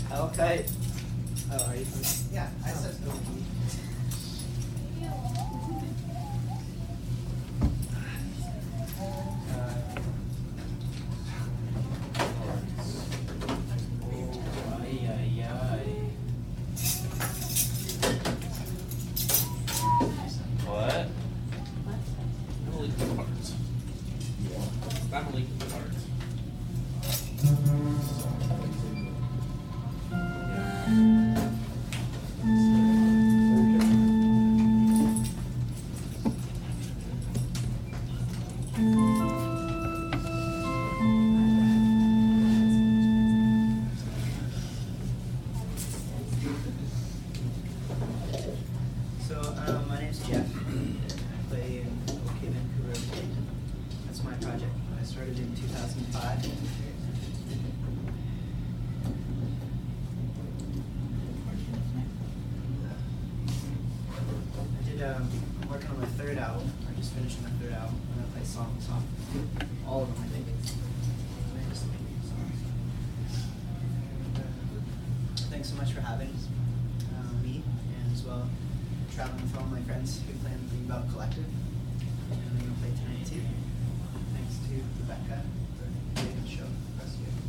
Okay. Oh, are you from? Yeah, I said no. What? Family parts. Family parts. My name's Jeff. I play in OK Vancouver. That's my project. I started in 2005. I'm working on my third album. I'm just finishing my third album. I'm going to play songs off all of them, I think. Thanks so much for having me, and as well traveling with all my friends who play in the Greenbelt Collective. And I'm going to play tonight too. Thanks to Rebecca for doing the show for us here.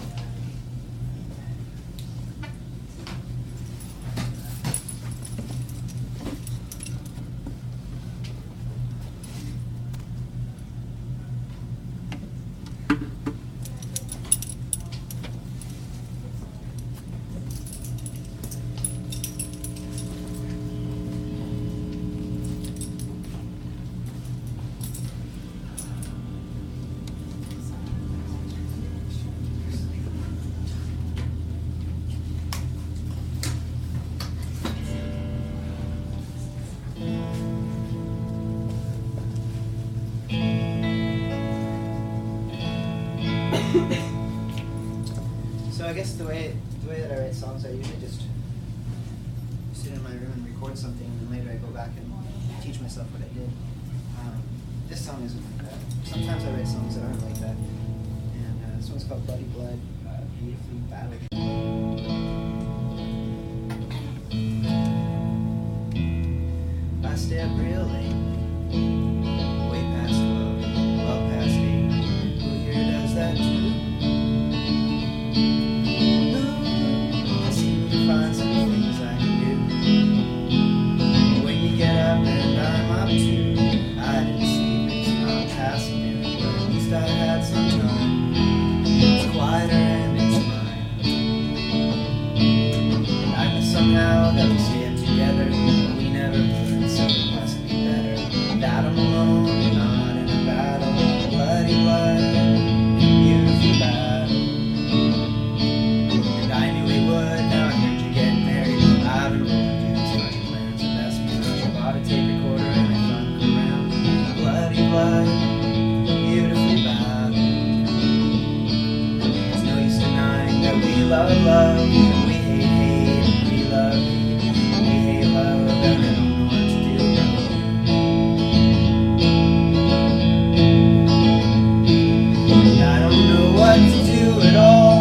So I guess the way that I write songs, I usually just sit in my room and record something, and then later I go back and teach myself what I did. This song isn't like that. Sometimes I write songs that aren't like that. And this one's called Bloody Blood, Beautifully Battled. I stay up real late, way past 12, well past 8. Who here does that too? I seem to find some things I can do. When you get up and I'm up too, I didn't sleep, it's not past noon, but at least I had some time. It's quieter and it's mine. I know somehow that we stay together, but we never could, so it must be better that I'm alone and not in a battle. Bloody blood, beautiful battle. And I knew we would, now I heard you getting married. I've been rolling dudes, fucking plans and espionage. I bought a tape recorder and I fucked around. Bloody blood, beautiful battle. There's no use denying that we love love, and we hate hate, and we love hate. We hate love, and I don't know what to do about it. And I don't know what to do at all.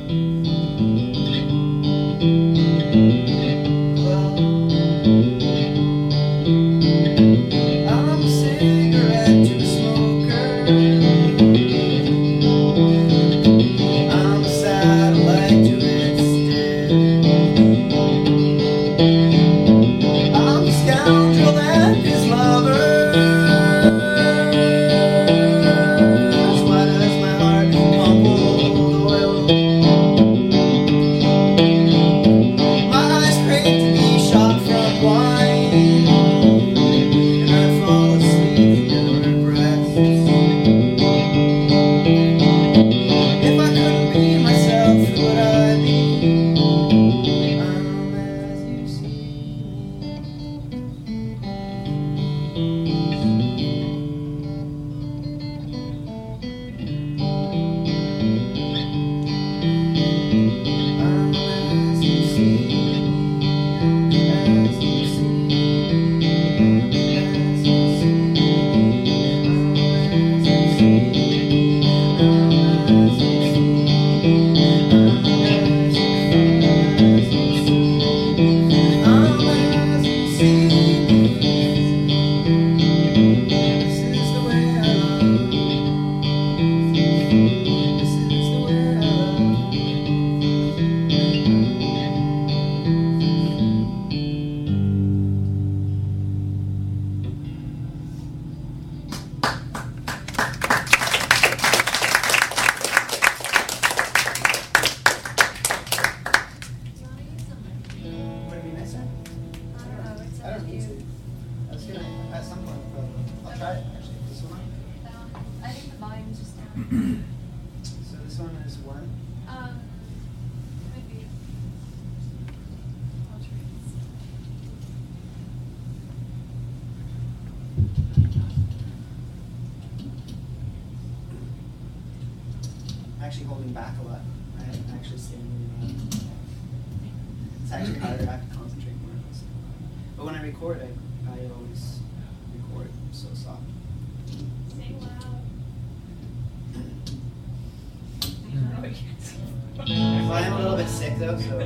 Actually holding back a lot. I'm actually standing around. It's actually harder. I have to concentrate more. But when I record, I always record so soft. Sing loud. Well, I'm a little bit sick though, so.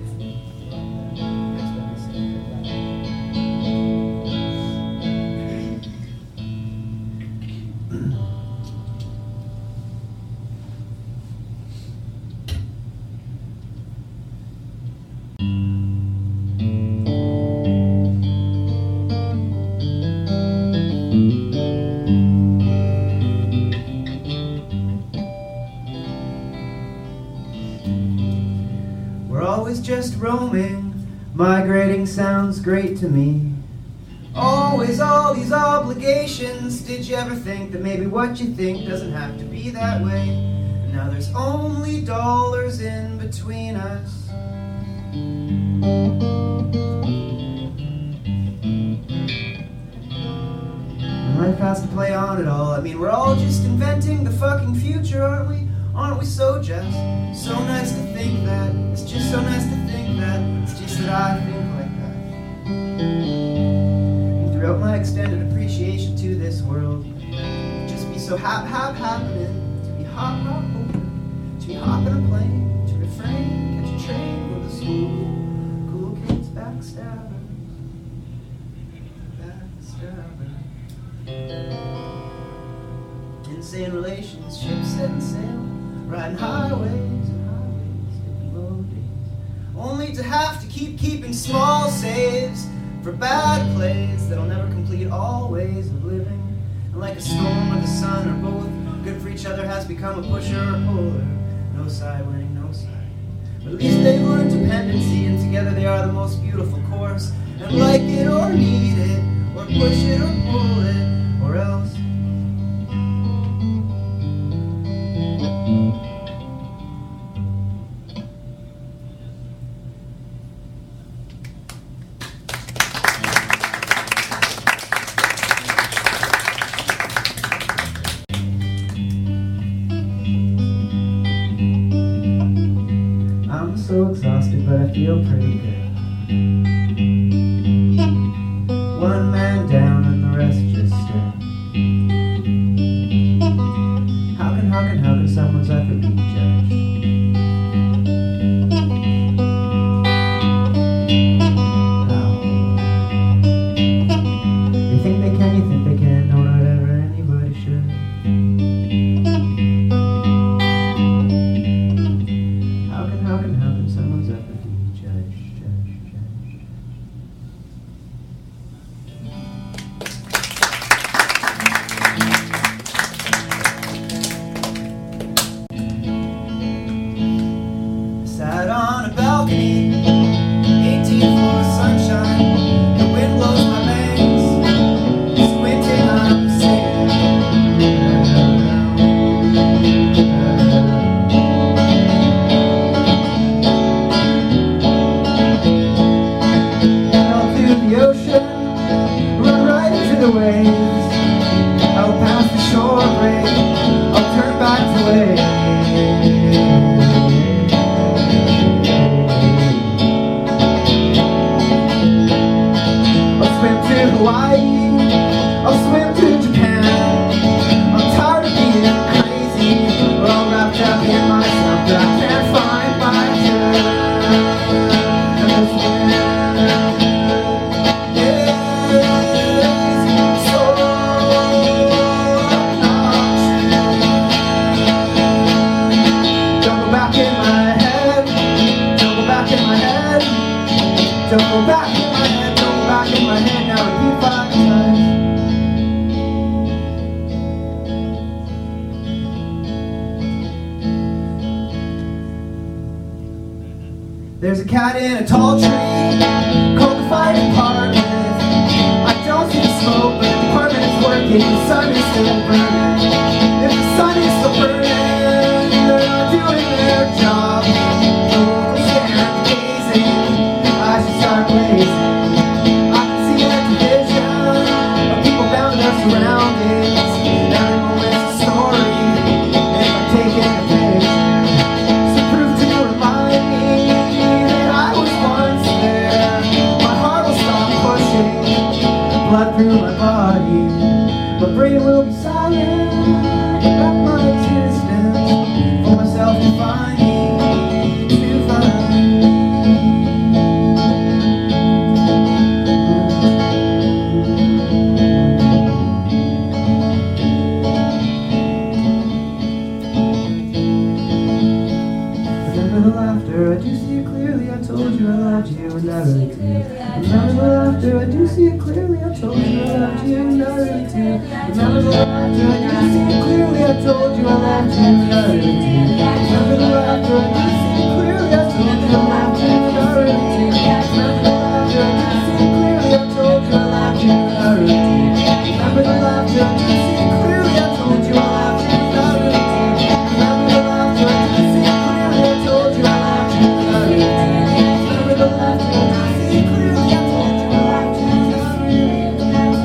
Just roaming, migrating sounds great to me. Always all these obligations. Did you ever think that maybe what you think doesn't have to be that way? And now there's only dollars in between us. And life has to play on it all. I mean, we're all just inventing the fucking future, aren't we? Aren't we so just? So nice to think that. It's just so nice to think that. It's just that I think like that. And throughout my extended appreciation to this world, just be so happening to be hop open, to be hopping a plane, to refrain, catch a train with a school, cool kids backstabbing. Insane relationships setting sail, riding highways and highways, getting low days, only to have to keeping small saves for bad plays that'll never complete all ways of living. And like a storm or the sun or both, good for each other has become a pusher or puller. No side winning, no side. But at least they've learned dependency, and together they are the most beautiful course. And like it or need it, or push it or pull it, or else. I'm so exhausted, but I feel pretty good. One man down and the rest just stood. How can someone's effort be judged? balcony, 18th floor sunshine, the wind blows my bangs, squinting I'm singing. Out through the ocean, run right into the waves, out past the shore break, I'll turn back to wave. Hawaii, I'll swim to Japan. I'm tired of being crazy, but all wrapped up in myself that I can't find my turn. It's so obnoxious. Don't go back in my head. Don't go back in my head. Don't go back in my head. Don't go back in my head. Now repeat 5 times. There's a cat in a tall tree, coal-fired apartment. I don't see the smoke, but the apartment is working. The sun is still burning. If the sun is still burning, they're not doing their job. The locals stand gazing. I should start blazing. I can see a division of people bound to their surroundings. Every moment's a story. If I take it a page, some proof to remind me that I was once there. My heart will stop pushing, blood through my body. My brain will be silent about my existence, for myself to find me, to find. Remember the laughter, I do see it clearly. I told you I loved you and I really do. Remember the laughter, I do see it clearly. I told you I loved you and I really do. Remember the laughter, I do see it clearly. I told you I loved you and I really do. Remember the laughter, I do see it clearly. I told you I loved you and I really do. Remember the laughter, I do see it clearly. I told you I loved you and I really do. Remember the laughter, I do see it clearly. I told you I loved you and I really do. Remember the laughter, I do see it clearly. I told you I loved you and I really do. Remember the laughter, I do see it clearly. I told you I loved you and I really do.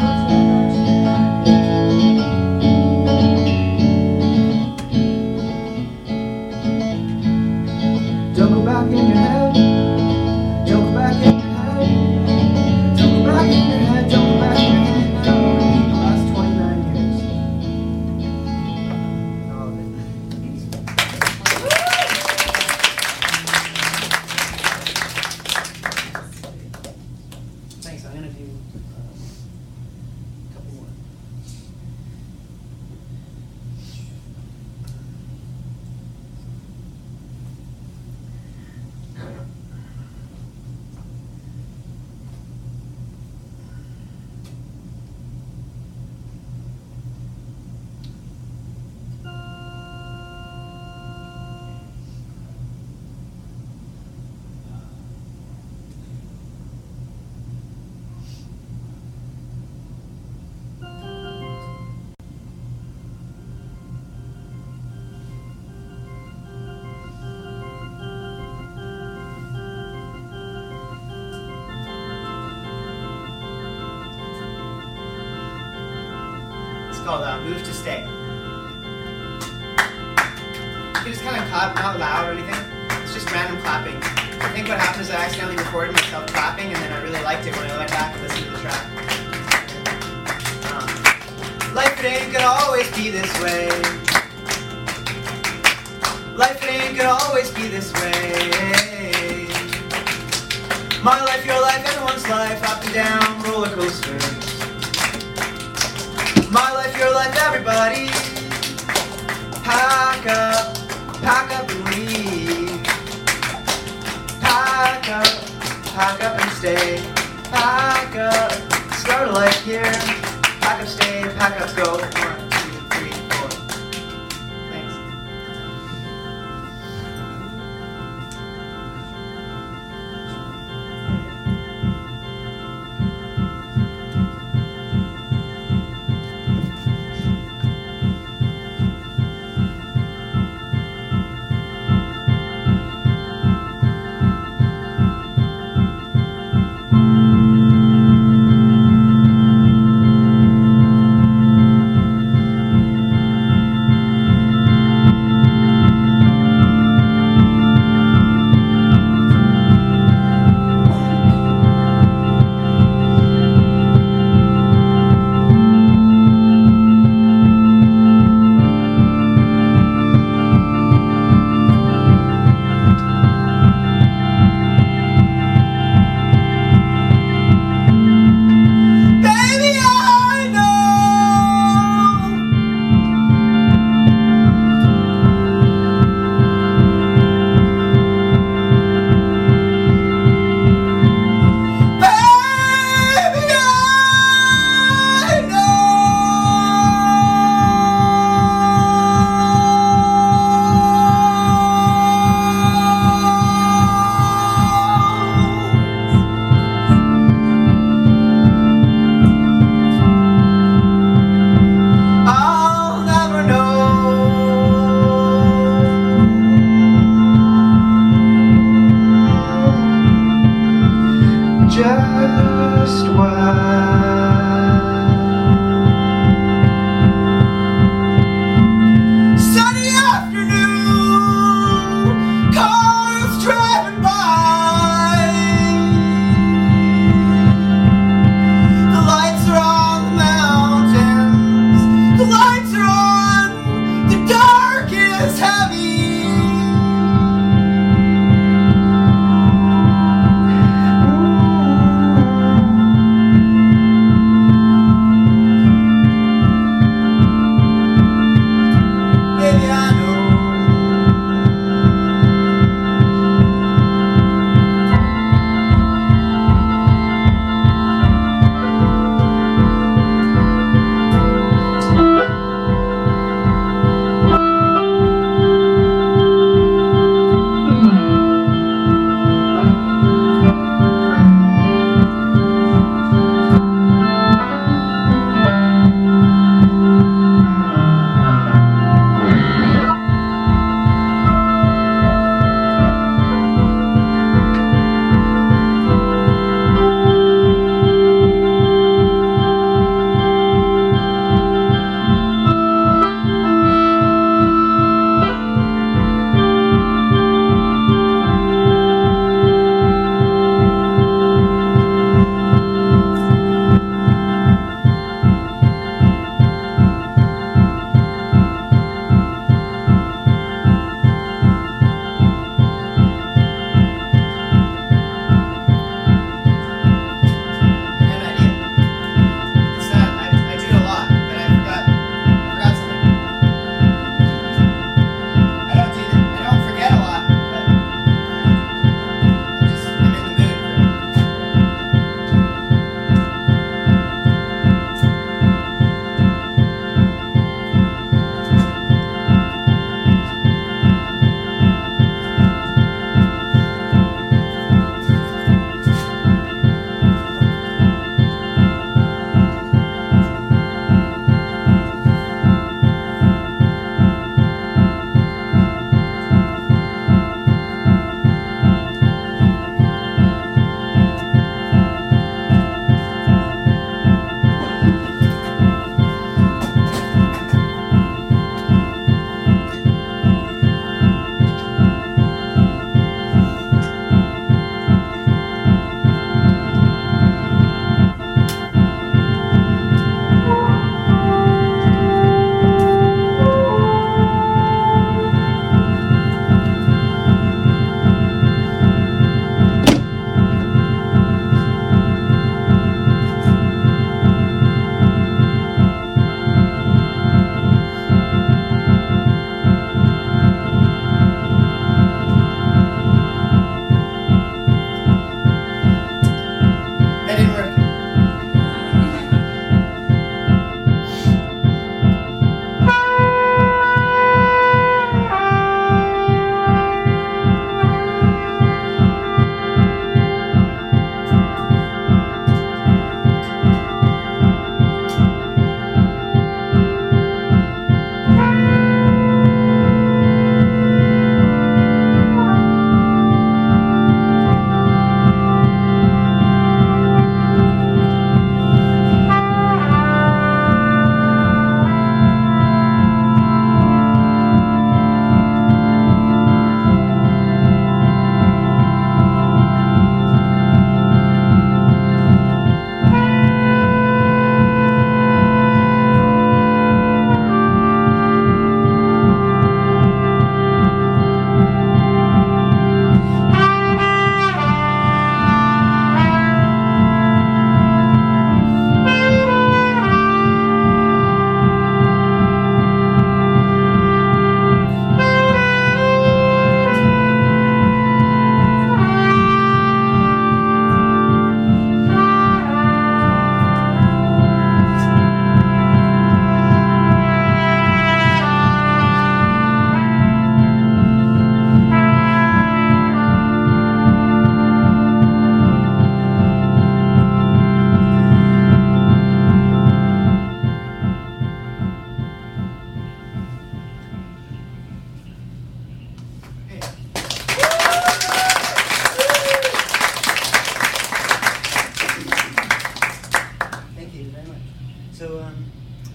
Don't go back in your head. Don't go back in your head. Don't go back in your head. Don't go back in your head. Now repeat the last 29 years. All of it. Thanks. I'm gonna do a couple more. It's called Move to Stay. You just kind of clap, not loud or anything. It's just random clapping. I think what happened is I accidentally recorded myself clapping, and then I really liked it when I went back and listened to the track. Life it ain't gonna always be this way. Life it ain't gonna always be this way. My life, your life, everyone's life, up and down roller coasters. My life, your life, everybody. Pack up and leave. Pack up and stay. Pack up, start a life here. Pack up, stay, pack up, go. 1, 2, 3, 4. Thanks. just why. Sunny afternoon, cars driving by. The lights are on the mountains, the lights are on, the dark is heavy.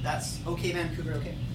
that's okay, Vancouver, okay.